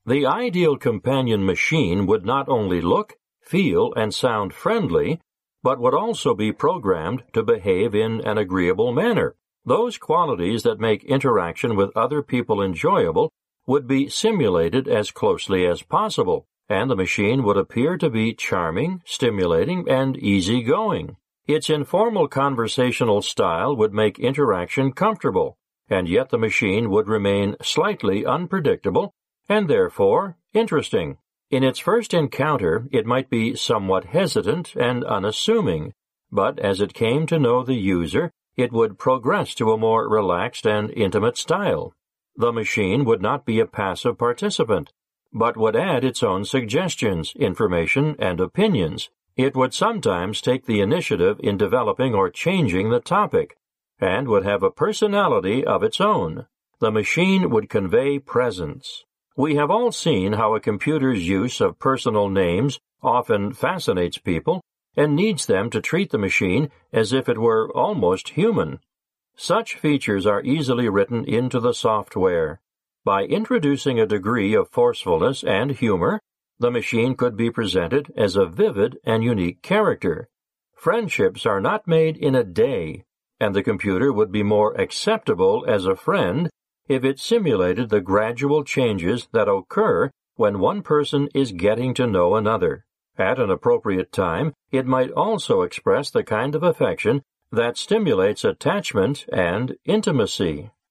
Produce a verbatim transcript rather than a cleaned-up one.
The ideal companion machine would not only look, feel, and sound friendly, but would also be programmed to behave in an agreeable manner. Those qualities that make interaction with other people enjoyable would be simulated as closely as possible, and the machine would appear to be charming, stimulating, and easygoing. Its informal conversational style would make interaction comfortable, and yet the machine would remain slightly unpredictable and therefore interesting. In its first encounter, it might be somewhat hesitant and unassuming, but as it came to know the user, it would progress to a more relaxed and intimate style. The machine would not be a passive participant, but would add its own suggestions, information, and opinions. It would sometimes take the initiative in developing or changing the topic, and would have a personality of its own. The machine would convey presence. We have all seen how a computer's use of personal names often fascinates people and needs them to treat the machine as if it were almost human. Such features are easily written into the software. By introducing a degree of forcefulness and humor, the machine could be presented as a vivid and unique character. Friendships are not made in a day, and the computer would be more acceptable as a friend if it simulated the gradual changes that occur when one person is getting to know another. At an appropriate time, it might also express the kind of affection that stimulates attachment and intimacy.